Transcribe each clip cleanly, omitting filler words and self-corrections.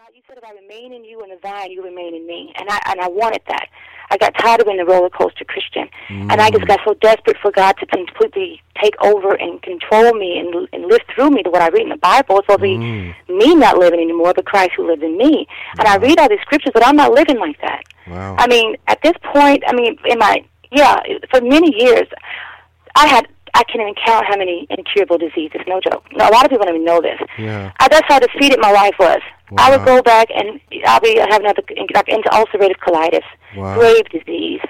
God, you said if I remain in you and the vine, you remain in me. And I wanted that. I got tired of being the roller coaster Christian. And I just got so desperate for God to completely take over and control me and live through me to what I read in the Bible. It's supposed to be me not living anymore, but Christ who lives in me. And I read all these scriptures, but I'm not living like that. Wow. I mean, at this point, I mean, for many years, I can't even count how many incurable diseases. No joke. No, a lot of people don't even know this. Yeah. That's how defeated my life was. Wow. I would go back and I'll be having into ulcerative colitis, grave disease.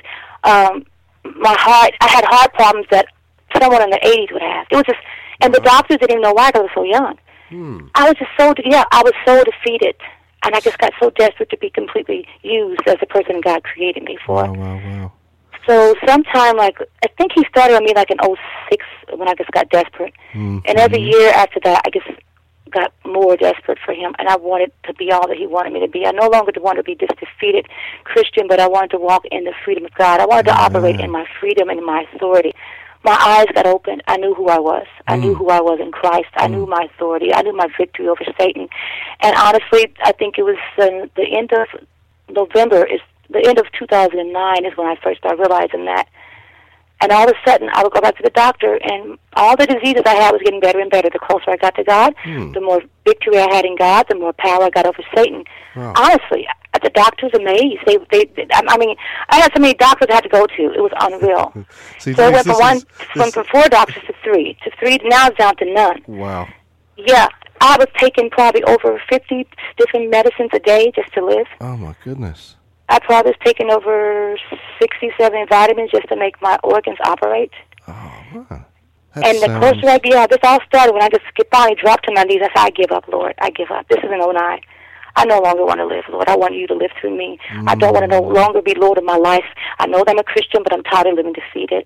My heart. I had heart problems that someone in the 80s would have. It was just, and the doctors didn't even know why, because I was so young. I was just I was so defeated, and I just got so desperate to be completely used as the person God created me for. Wow. So sometime, I think he started on me in '06 when I just got desperate. And every year after that, I just got more desperate for him, and I wanted to be all that he wanted me to be. I no longer wanted to be this defeated Christian, but I wanted to walk in the freedom of God. I wanted to operate in my freedom and in my authority. My eyes got opened. I knew who I was. I knew who I was in Christ. I knew my authority. I knew my victory over Satan. And honestly, I think it was the end of November, the end of 2009 is when I first started realizing that. And all of a sudden, I would go back to the doctor, and all the diseases I had was getting better and better. The closer I got to God, the more victory I had in God, the more power I got over Satan. Wow. Honestly, the doctors amazed. I mean, I had so many doctors I had to go to. It was unreal. See, so it went from 4 doctors to 3. Now it's down to none. Wow. Yeah. I was taking probably over 50 different medicines a day just to live. Oh, my goodness. I probably was taking over 67 vitamins just to make my organs operate. Oh, wow. And the closer I get, this all started when I just finally dropped to my knees. I said, I give up, Lord. I give up. This is an '09. I no longer want to live, Lord. I want you to live through me. I don't want to no longer be Lord of my life. I know that I'm a Christian, but I'm tired of living defeated.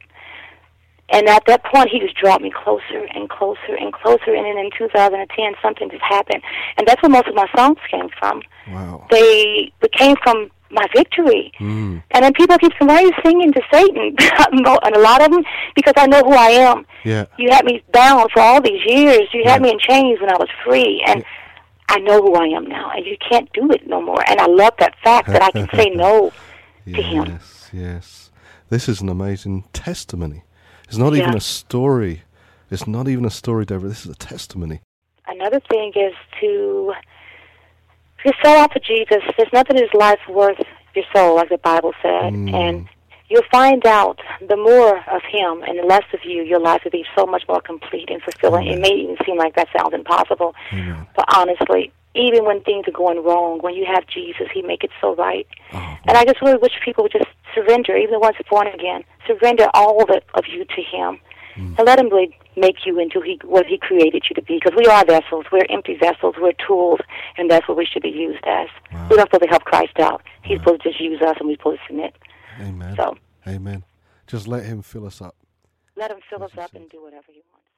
And at that point, he just dropped me closer and closer and closer. And then in 2010, something just happened. And that's where most of my songs came from. Wow. They came from my victory. And then people keep saying, why are you singing to Satan? And a lot of them, because I know who I am. Yeah. You had me bound for all these years. You had me in chains when I was free. And I know who I am now. And you can't do it no more. And I love that fact that I can say no to him. Yes. This is an amazing testimony. It's not even a story. It's not even a story, Deborah. This is a testimony. Another thing is to sell out for Jesus. There's nothing in his life worth your soul, like the Bible said. And you'll find out the more of him and the less of you, your life will be so much more complete and fulfilling. It may even seem like that sounds impossible. But honestly, even when things are going wrong, when you have Jesus, he make it so right. And I just really wish people would just surrender, even the ones born again, surrender all of you to him. And let him really make you into what he created you to be. Because we are vessels. We're empty vessels. We're tools. And that's what we should be used as. We're not supposed to help Christ out. He's supposed to just use us, and we're supposed to submit. Amen. So, Amen. Just let him fill us up. Let him fill us up and do whatever he wants.